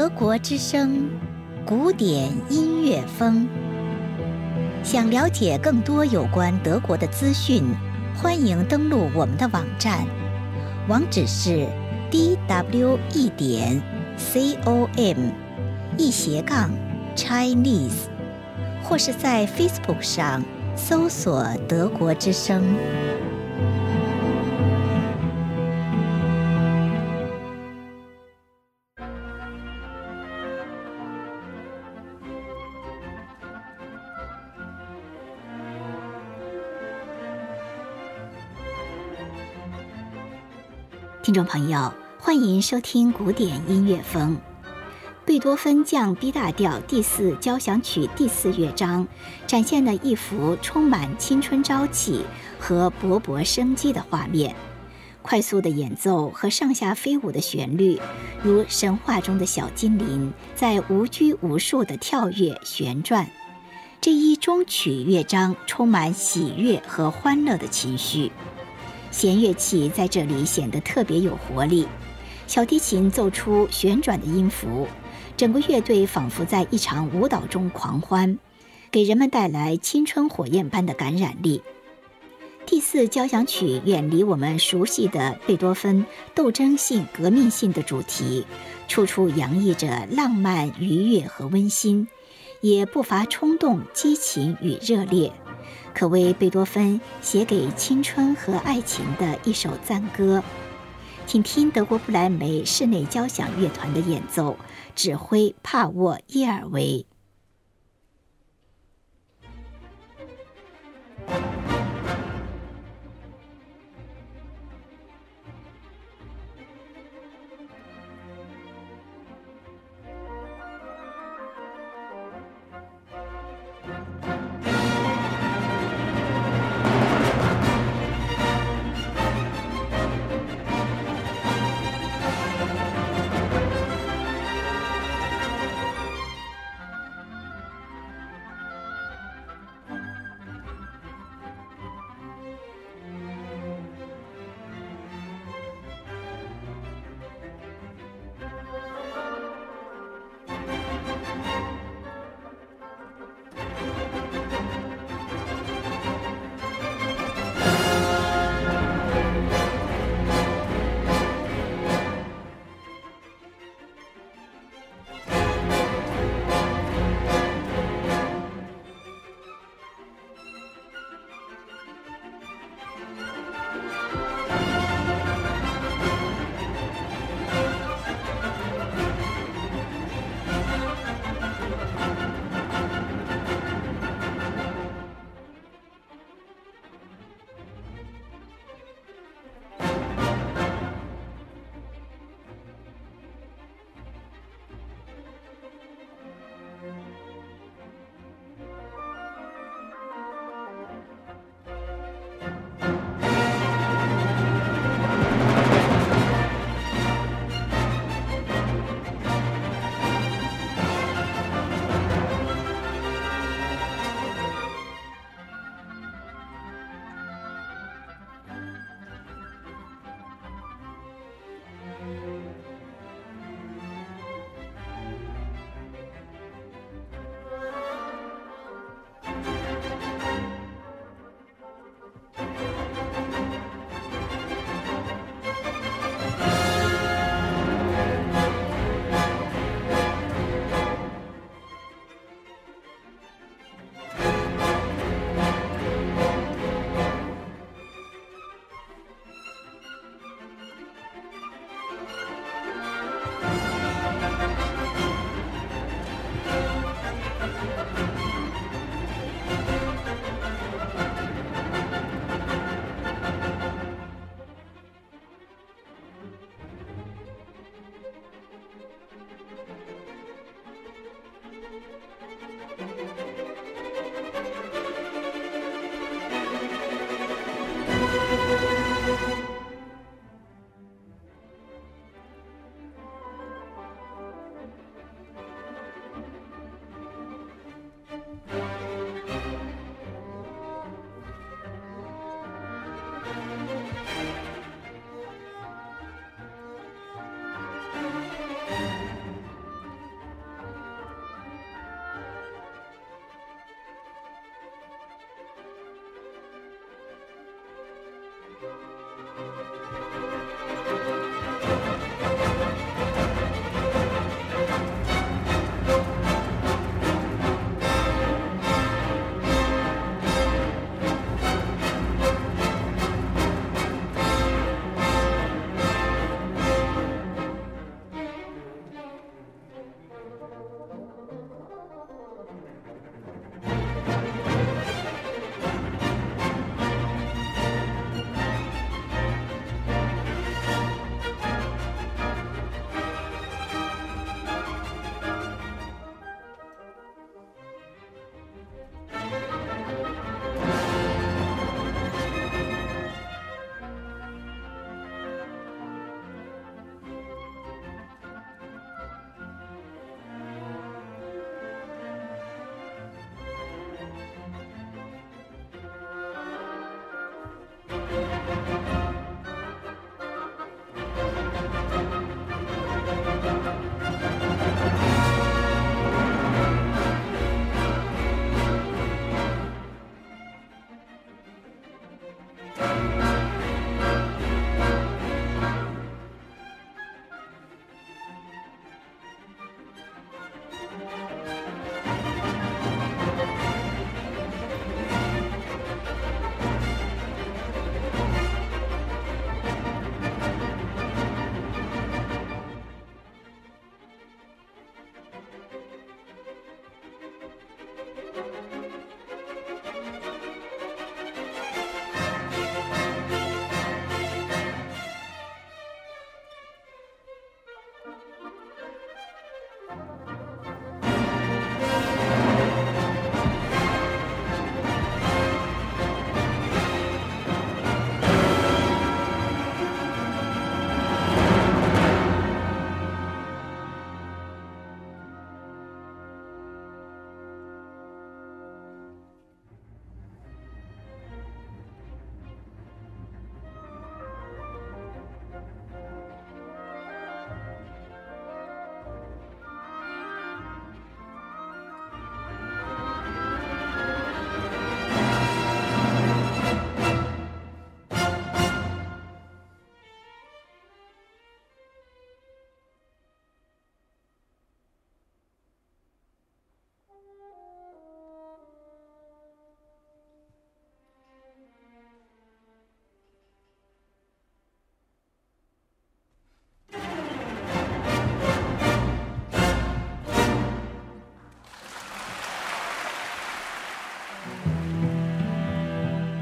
德国之声，古典音乐风。想了解更多有关德国的资讯，欢迎登录我们的网站，网址是 dwe.com/Chinese， 或是在 Facebook 上搜索德国之声。听众朋友，欢迎收听古典音乐风。贝多芬降 B 大调第4交响曲第4乐章，展现了一幅充满青春朝气和勃勃生机的画面。快速的演奏和上下飞舞的旋律，如神话中的小精灵，在无拘无束的跳跃旋转。这一终曲乐章充满喜悦和欢乐的情绪。弦乐器在这里显得特别有活力，小提琴奏出旋转的音符，整个乐队仿佛在一场舞蹈中狂欢，给人们带来青春火焰般的感染力。第4交响曲远离我们熟悉的贝多芬斗争性、革命性的主题，处处洋溢着浪漫、愉悦和温馨，也不乏冲动、激情与热烈，可谓贝多芬写给青春和爱情的一首赞歌。请听德国不莱梅室内交响乐团的演奏，指挥帕沃耶尔维。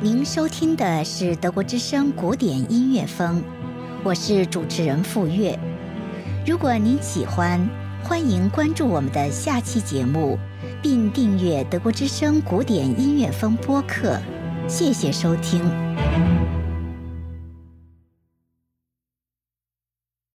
您收听的是德国之声古典音乐风，我是主持人傅月。如果您喜欢，欢迎关注我们的下期节目，并订阅德国之声古典音乐风播客。谢谢收听。